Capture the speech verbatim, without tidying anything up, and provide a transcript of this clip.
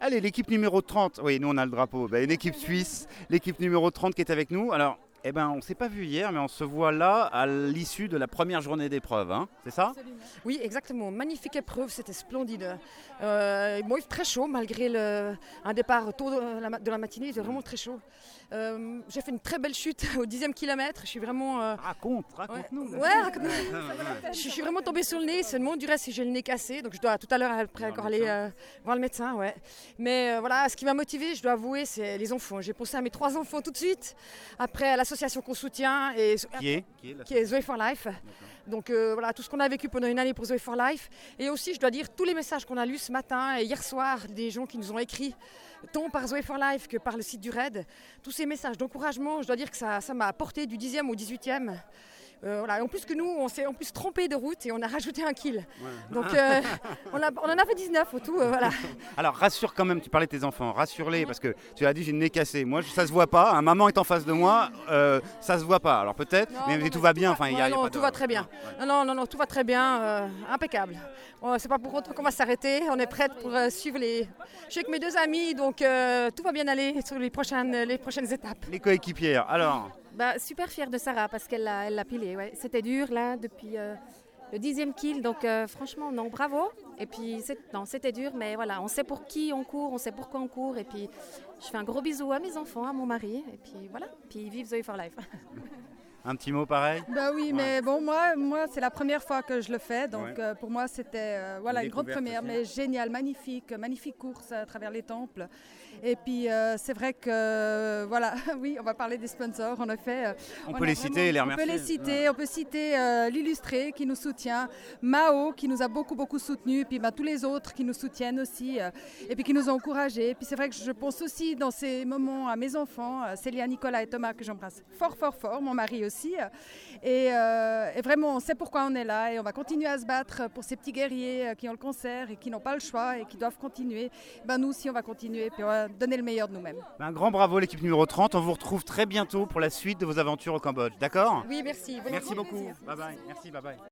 Allez, l'équipe numéro trente. Oui, nous on a le drapeau. Ben, l'équipe suisse, l'équipe numéro trente qui est avec nous. Alors, eh ben, on ne s'est pas vu hier, mais on se voit là à l'issue de la première journée d'épreuve. Hein, c'est ça? Absolument. Oui, exactement. Magnifique épreuve, c'était splendide. Euh, bon, il fait très chaud malgré le, un départ tôt de la, de la matinée, il était vraiment très chaud. Euh, j'ai fait une très belle chute au dixième kilomètre. Je suis vraiment. Euh... Raconte, raconte-nous. Ouais, ouais raconte-nous. je, je suis vraiment tombée sur le nez. Seulement du reste, j'ai le nez cassé, donc je dois tout à l'heure après encore aller euh, voir le médecin. Ouais. Mais euh, voilà, ce qui m'a motivée, je dois avouer, c'est les enfants. J'ai pensé à mes trois enfants tout de suite. Après, l'association qu'on soutient et qui est, qui est, qui est Zoé for Life. Donc euh, voilà, tout ce qu'on a vécu pendant une année pour Zoé for Life. Et aussi, je dois dire, tous les messages qu'on a lus ce matin et hier soir, des gens qui nous ont écrit, tant par Zoé for Life que par le site du Raid, tous ces messages d'encouragement, je dois dire que ça, ça m'a apporté du dixième au dix-huitième. Euh, voilà. Et en plus que nous, on s'est en plus trompé de route et on a rajouté un kill. Ouais. Donc euh, on, a, on en a fait dix-neuf au tout. Euh, voilà. Alors rassure quand même, tu parlais de tes enfants, rassure-les parce que tu as dit j'ai le nez cassé. Moi ça se voit pas, hein, maman est en face de moi, euh, ça se voit pas. Alors peut-être, non, mais, non, mais tout va bien. Enfin, ouais, y a, non, y a pas tout de... va très bien. Ouais. Non, non, non, tout va très bien, euh, impeccable. Bon, c'est pas pour autant qu'on va s'arrêter. On est prête pour euh, suivre les. Je suis avec mes deux amis, donc euh, tout va bien aller sur les prochaines, les prochaines étapes. Les coéquipières, alors. Bah, super fière de Sarah parce qu'elle l'a, elle l'a pilé. Ouais. C'était dur là depuis euh, le dixième kill, donc euh, franchement non, bravo. Et puis c'est, non, c'était dur, mais voilà, on sait pour qui on court, on sait pourquoi on court. Et puis je fais un gros bisou à mes enfants, à mon mari, et puis voilà, puis vive Zoé for Life. Un petit mot pareil? Bah oui, ouais. mais bon, moi, moi c'est la première fois que je le fais, donc ouais. euh, pour moi c'était euh, voilà, une, une grande première, aussi. Mais génial, magnifique, magnifique course à travers les temples. Et puis euh, c'est vrai que, euh, voilà, oui, on va parler des sponsors, en effet. Euh, on, on peut les citer et les remercier. On peut les citer, ouais. on peut citer euh, l'Illustré qui nous soutient, Mao qui nous a beaucoup, beaucoup soutenus, puis bah, tous les autres qui nous soutiennent aussi, euh, et puis qui nous ont encouragés. Et puis c'est vrai que je pense aussi dans ces moments à mes enfants, euh, Célia, Nicolas et Thomas que j'embrasse fort, fort, fort, mon mari aussi. Aussi. Et, euh, et vraiment, on sait pourquoi on est là et on va continuer à se battre pour ces petits guerriers qui ont le cancer et qui n'ont pas le choix et qui doivent continuer. Ben, nous aussi, on va continuer et puis on va donner le meilleur de nous-mêmes. Un grand bravo l'équipe numéro trente. On vous retrouve très bientôt pour la suite de vos aventures au Cambodge. D'accord? Oui, merci. Merci beaucoup. Bye bye. Merci, bye bye.